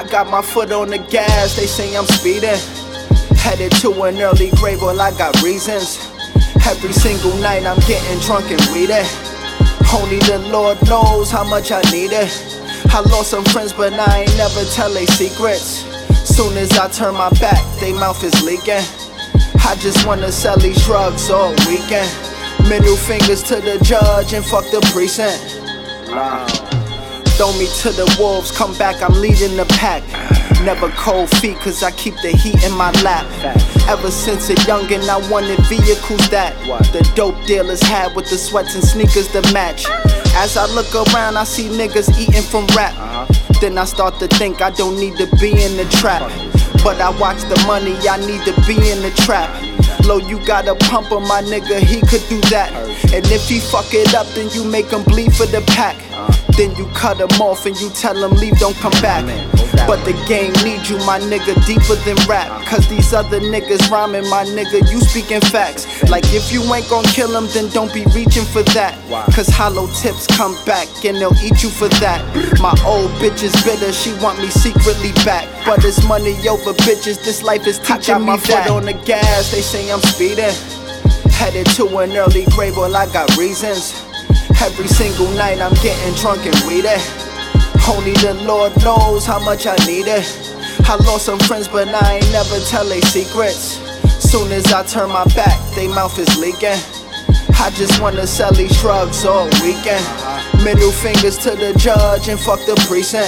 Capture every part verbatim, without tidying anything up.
got my foot on the gas, they say I'm speeding. Headed to an early grave, well I got reasons. Every single night I'm getting drunk and weeded. Only the Lord knows how much I need it. I lost some friends but I ain't never tell they secrets. Soon as I turn my back, they mouth is leaking. I just wanna sell these drugs all weekend. Middle fingers to the judge and fuck the precinct. Wow. Throw me to the wolves, come back, I'm leading the pack. Never cold feet, cause I keep the heat in my lap. Ever since a youngin', I wanted vehicles that the dope dealers had with the sweats and sneakers to match. As I look around, I see niggas eating from rap. Then I start to think I don't need to be in the trap. But I watch the money, I need to be in the trap. Low, you got a pumper, my nigga, he could do that. And if he fuck it up, then you make him bleed for the pack. Then you cut him off and you tell him leave, don't come back. But the game needs you, my nigga, deeper than rap. Cause these other niggas rhyming, my nigga, you speaking facts. Like if you ain't gon' kill him, then don't be reaching for that. Cause hollow tips come back and they'll eat you for that. My old bitch is bitter, she want me secretly back. But it's money over bitches, this life is teaching me that. I got my foot on the gas, they say I'm speeding. Headed to an early grave, well I got reasons. Every single night I'm getting drunk and weeded. Only the Lord knows how much I need it. I lost some friends but I ain't never tell they secrets. Soon as I turn my back, they mouth is leaking. I just wanna sell these drugs all weekend. Middle fingers to the judge and fuck the precinct.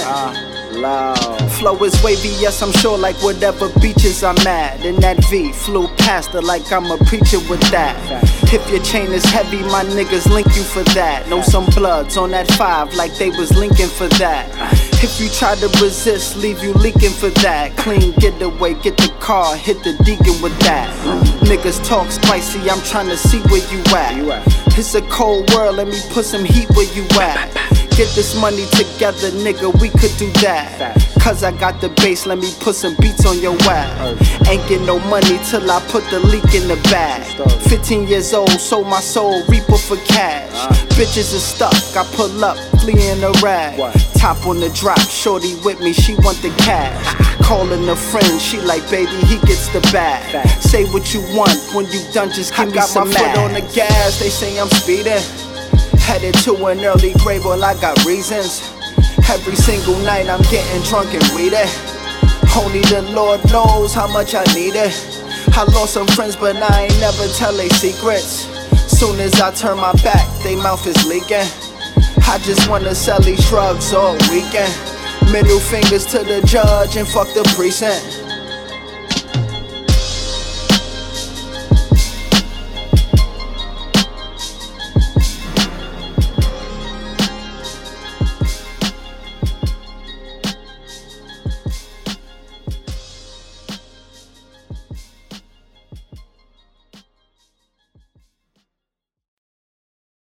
Flow is wavy, yes I'm sure, like whatever beaches I'm at. And that V flew past her like I'm a preacher with that. If your chain is heavy, my niggas link you for that. Know some bloods on that five like they was linking for that. If you try to resist, leave you leaking for that. Clean getaway, get the car, hit the deacon with that. Niggas talk spicy, I'm trying to see where you at. It's a cold world, let me put some heat where you at. Get this money together, nigga, we could do that. Cause I got the bass, let me put some beats on your whack. Ain't get no money till I put the leak in the bag. Fifteen years old, sold my soul, reaper for cash. Bitches are stuck, I pull up, flee in a rag. Top on the drop, shorty with me, she want the cash. Calling a friend, she like, baby, he gets the bag. Say what you want, when you done, just give me some mad. I got my foot on the gas, they say I'm speeding. Headed to an early grave, well I got reasons. Every single night I'm getting drunk and weeded. Only the Lord knows how much I need it. I lost some friends but I ain't never tell they secrets. Soon as I turn my back, they mouth is leaking. I just wanna sell these drugs all weekend. Middle fingers to the judge and fuck the precinct.